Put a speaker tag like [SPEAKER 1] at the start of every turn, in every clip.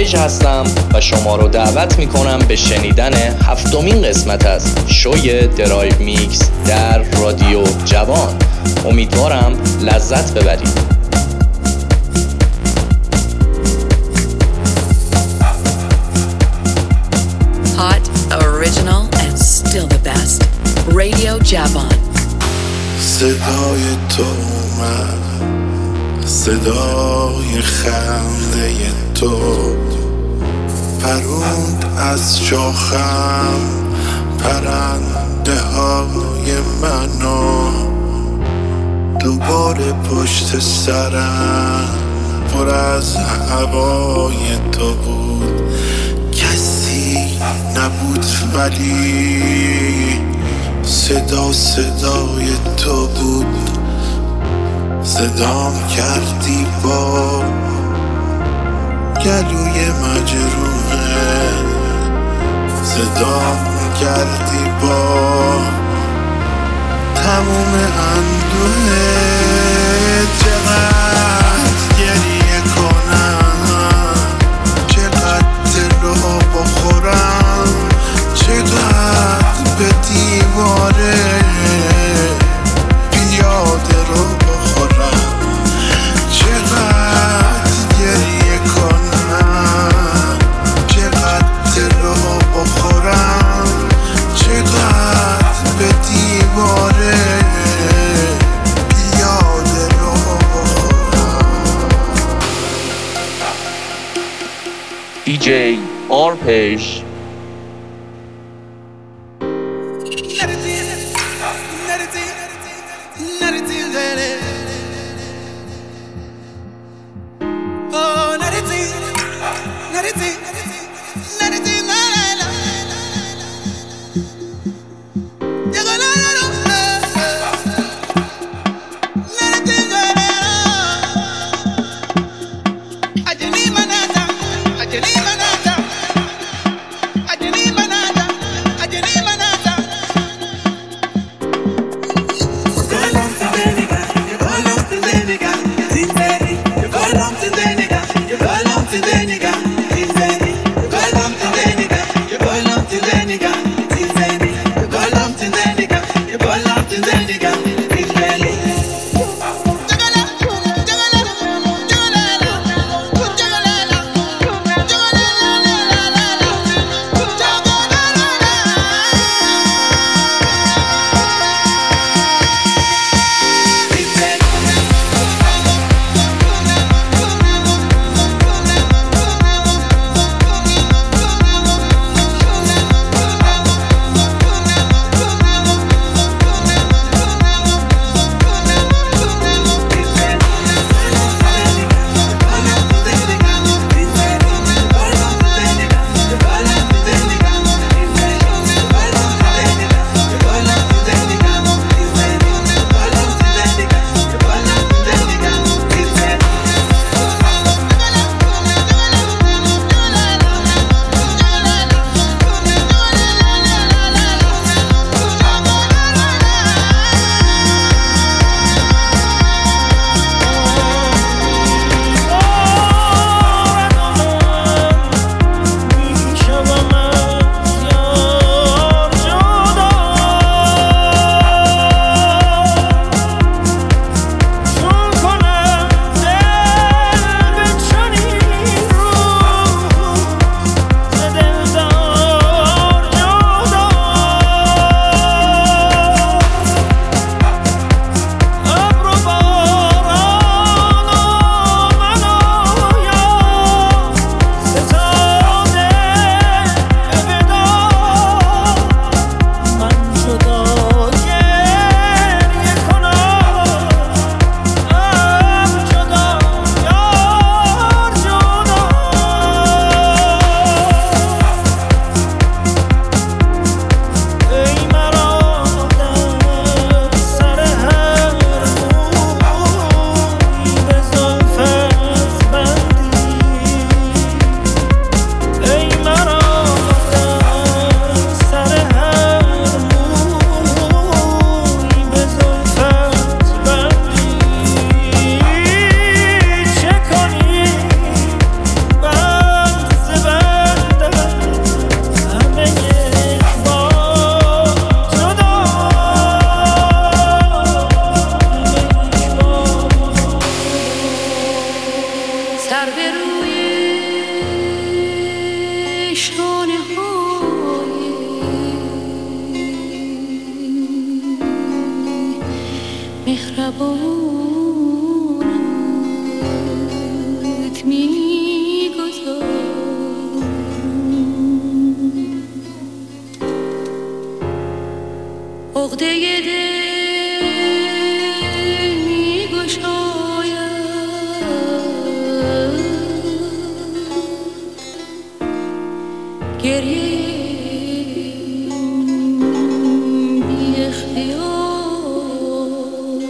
[SPEAKER 1] پژ هستم و شما رو دعوت میکنم به شنیدن 7مین قسمت از شوی درایو میکس در رادیو جوان. امیدوارم لذت ببرید.
[SPEAKER 2] Hot, original and still the best. Radio جوان.
[SPEAKER 3] صدای تو اومد، صدای خنده تو پروند از شاخم پرنده های منو. دوباره پشت سرم پر از هوای تو بود، کسی نبود ولی صدای تو بود. صدام کردی با گلوی مجروحه، صدام کردی با تموم اندوه. چقدر گریه کنم، چقدر دلو بخورم، چقدر به دیواره پیاده رو بخورم، چقدر گریه کنم، چقدر دلو بخورم، چقدر به دیواره پیاده رو بخورم.
[SPEAKER 1] DJ آرپژ.
[SPEAKER 3] Girl,
[SPEAKER 4] مهربانت میگذار عقده دل میگشاید گریه بی اختیار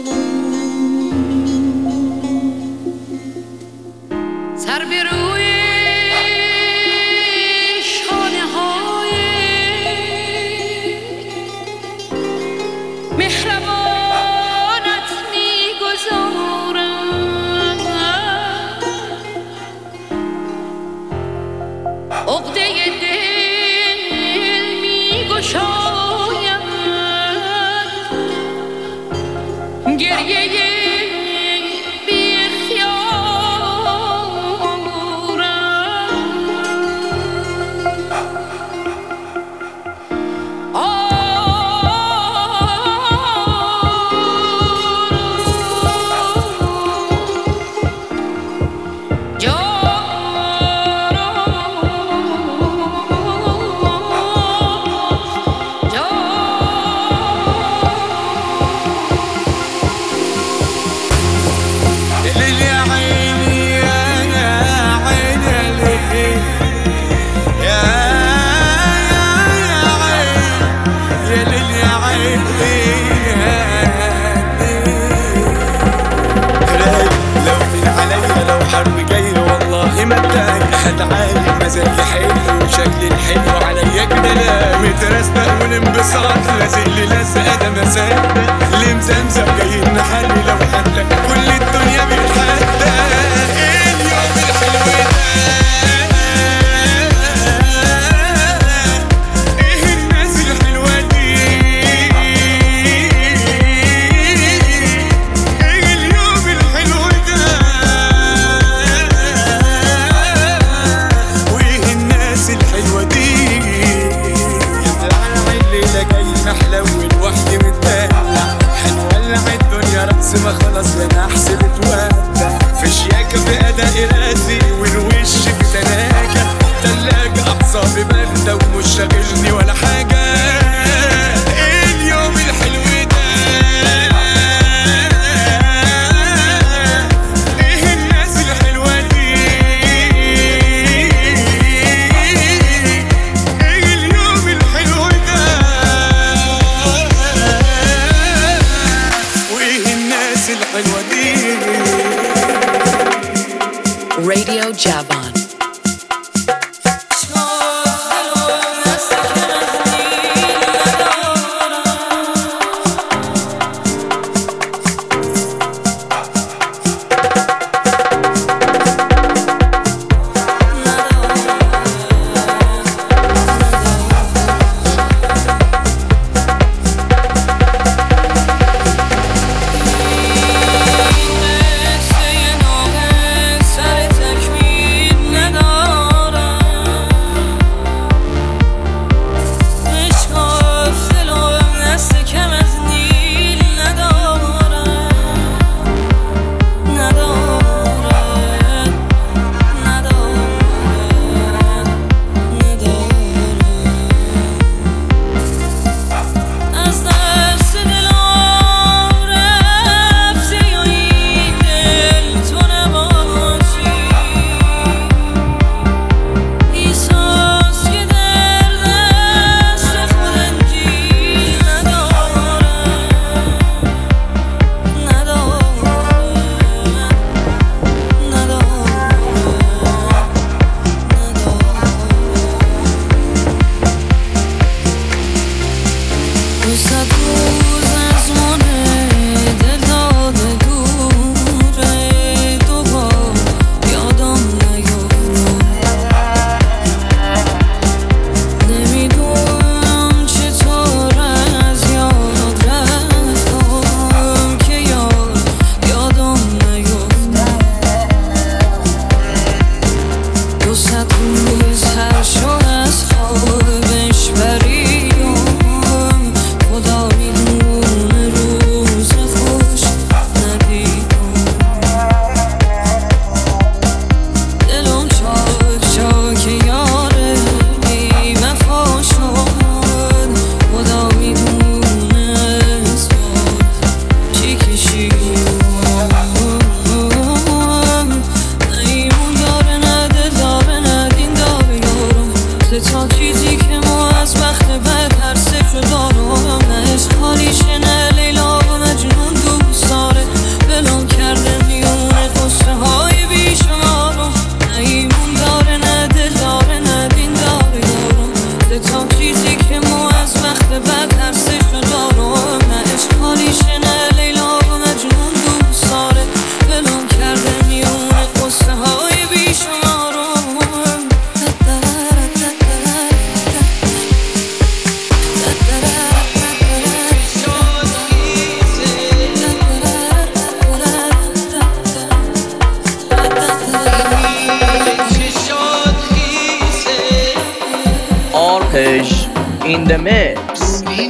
[SPEAKER 4] سر به روی شانه های مهربانت میگذارم عقده دل میگشایم گریه بی
[SPEAKER 5] مزاجي حلو وشكلي الحلو عليا كده لا مترستق والانبساط لازق لي لزقه ده مزاج اللي مزمزم جاي نحلي لو حتى كل الدنيا بتحدى اليوم الحلو ده ايه الناس الحلوه دي ايه اليوم الحلو ده الحلوة دي يطلع الليلة جاي محلول وحدي متدلع هنولع الدنيا رقص ما خلاص انا احسب اتودع في شياكة في اداء راسي والوش في تلاجة تلاجة اعصابي باردة ومش شاغلني ولا حاجة اليوم الحلو ده ايه الناس الحلوة دي
[SPEAKER 2] Radio Javan.
[SPEAKER 4] هر شو از خوابش بریم خدا میدونه
[SPEAKER 1] in the mix.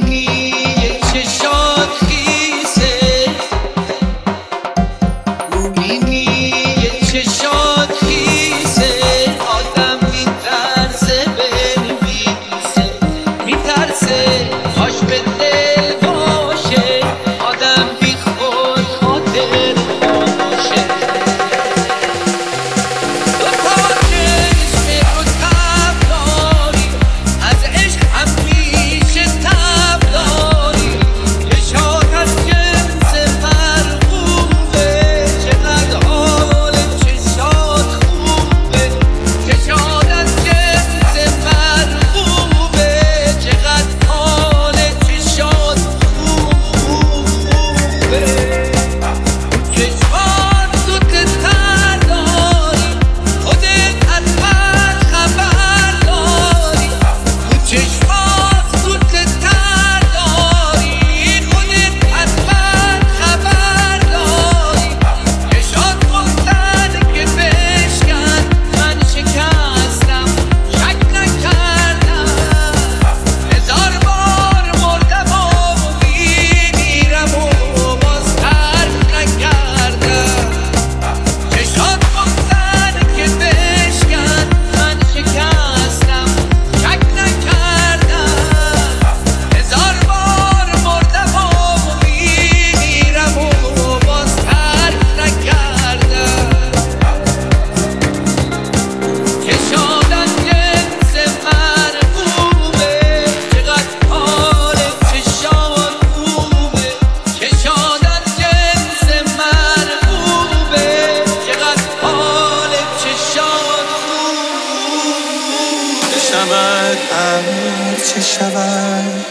[SPEAKER 3] چه شود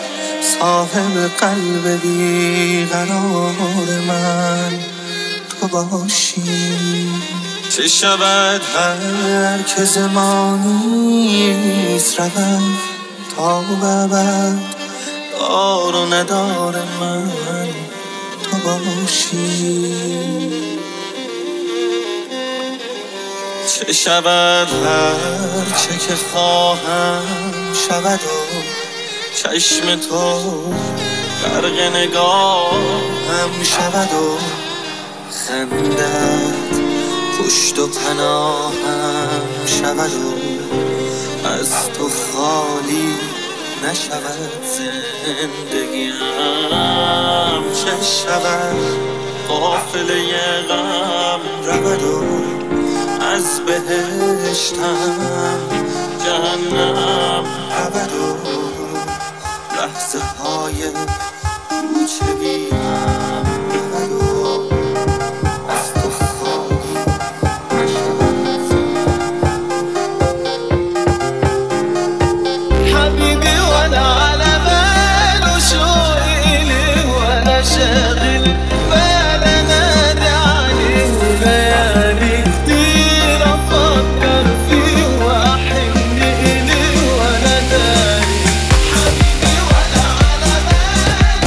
[SPEAKER 3] صاحب قلب بیقرار من تو باشی، چه شود هر که زمانیست رود تا ببد دار و ندار من تو باشی، چه شود هر چه که خواهم شود و چشم تو غرق نگاهم شود و خندت پشت و پناهم شود و از تو خالی نشود زندگیم، چه شود قافله غم رود و از بهشتم جهنم رود و لحظه های کوچه بیم رود و از تو خالی حبيبي وانا على بال وشوقي لي وانا شاغل بال انادي عليه وليالي كتير افكر فيه واحن اليه وانا داري حبيبي وانا على بال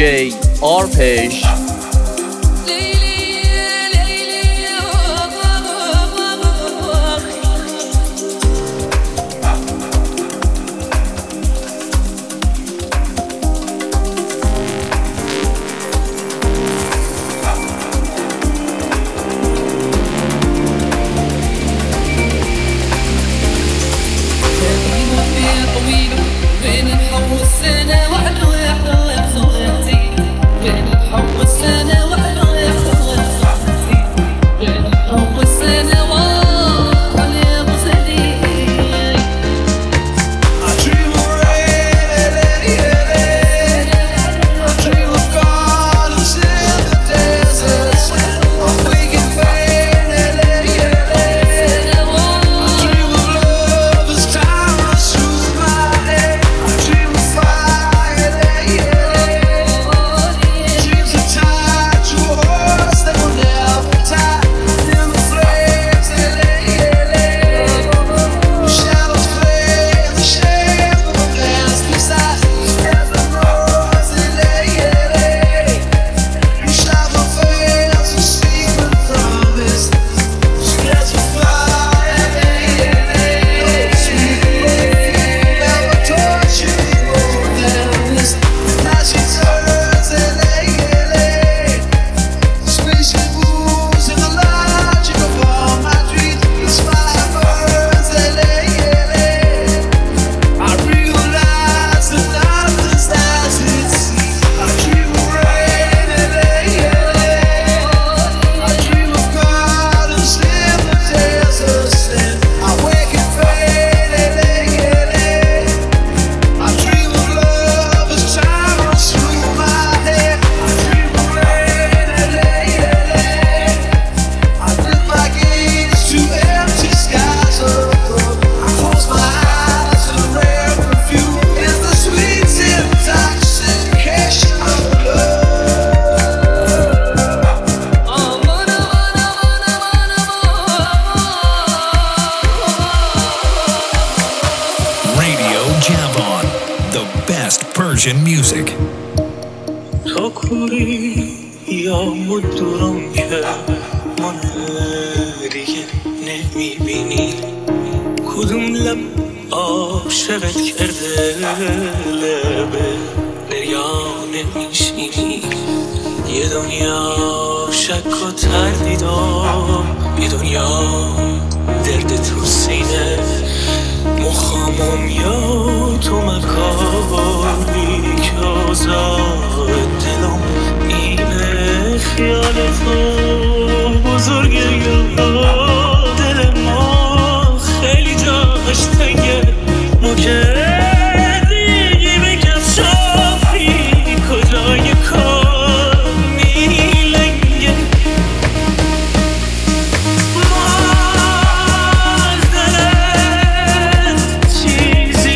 [SPEAKER 1] DJ آرپش.
[SPEAKER 6] Persian music.
[SPEAKER 7] تو کوری یا مدورم که من دیگه نمیبینی کدوم لب عاشقت کرده لبه بریان نمیشینی یه دنیا شک و تردیدم یه دنیا درد تو سینه مخامم یا تو مکانی که آزاد دلم اینه خیال تو بزرگه یا دل ما خیلی جاش تنگه ما که دیگه بگم شافی کجای کار میلنگه چیزی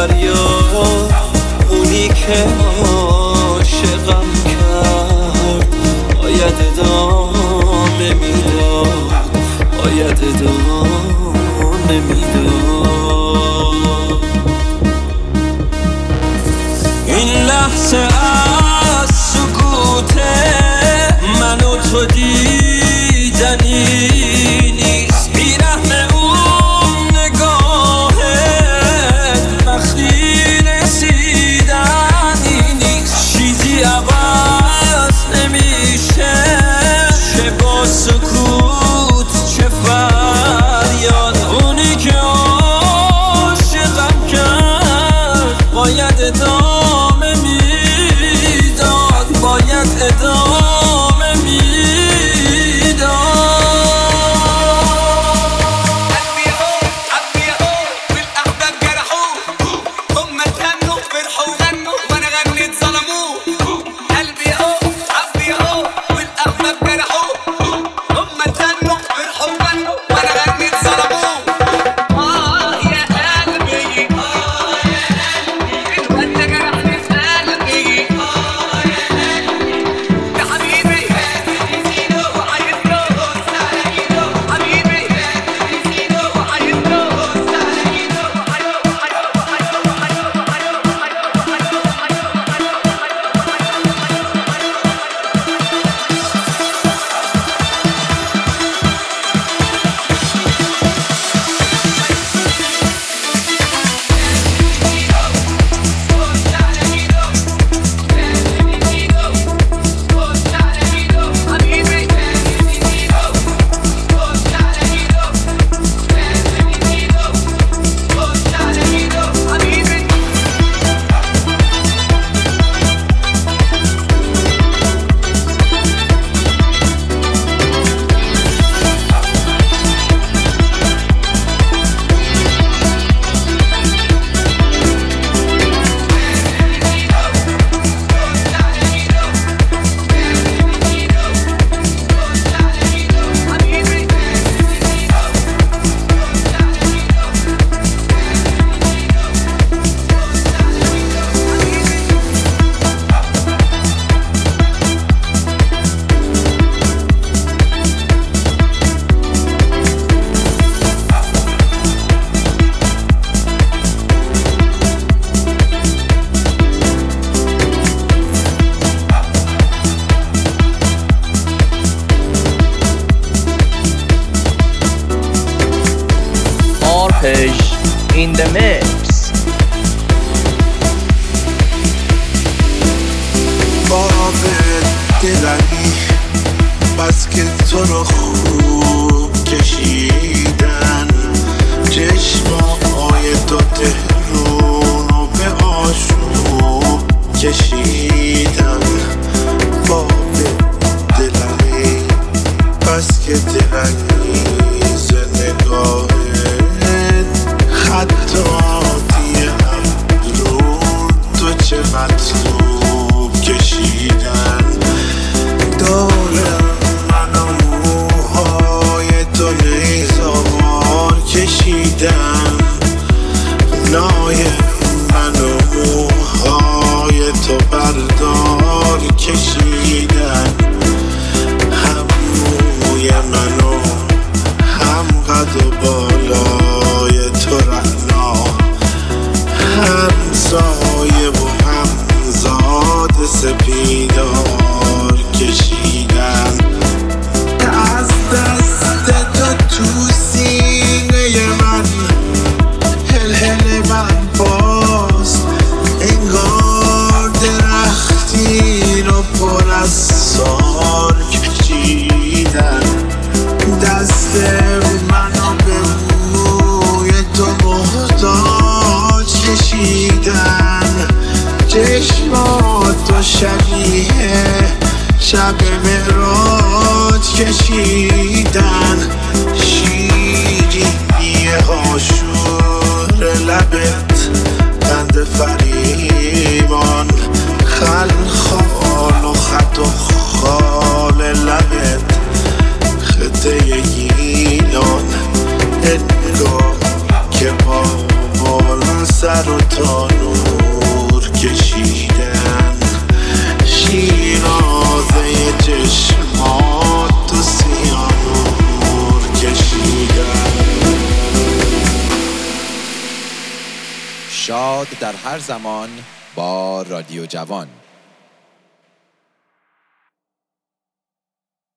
[SPEAKER 3] فریاد اونی که عاشقم کرد باید ادامه میداد، باید ادامه میداد. این لحظه از سکوت من و تو دیدنی نیست، بیرحم اون نگاهت وقتی رسیدنی نیست. چیزی عوض نمیشه چه با سکوت چه فریاد اونی که عاشقم کرد باید ادامه میداد، باید ادامه میداد. قلبي هو والاحباب جرحوه، هم تهنوا فرحوا وغنوا وانا غنيت ظلموه. قلبي هو والاحباب جرحوه، هم تهنوا فرحوا وغنوا وانا غنيت ظلموه. يا قلبي انت جرحني في قلبي يا حبيبي وحيدروس حبيبي
[SPEAKER 1] Arpej in the mix.
[SPEAKER 6] باب دلمی بس که تو رو خوب کشیدن، چشمای تو تهرون رو به آشوب کشیدن. باب دلمی بس که دلنگیز نگاهت خطاطی ابرون تو چه مطلوب کشیدن. دور من و موهای تو نیزار کشیدن، نای من و موهای تو بردار کشیدن. هم موی منو هم قد و بالای تو رعنا، هم سایه و هم زاد سپیدار کشیدن. از دست تو تو سینه من هل من باز انگار درختی رو پر از سار کشیدن. دست منو به موی تو محتاج کشیدن. چشمات تو شبیه شب معراج کشیدن. شیرینی هاشور لبت بند فریبان، خلخال و خط و خال لبت خطه گیلان. انگار که با بال سر و تا نور کشیدن، شیرازه چشمات تو سیاه نور کشیدن.
[SPEAKER 8] شاد در هر زمان با رادیو جوان.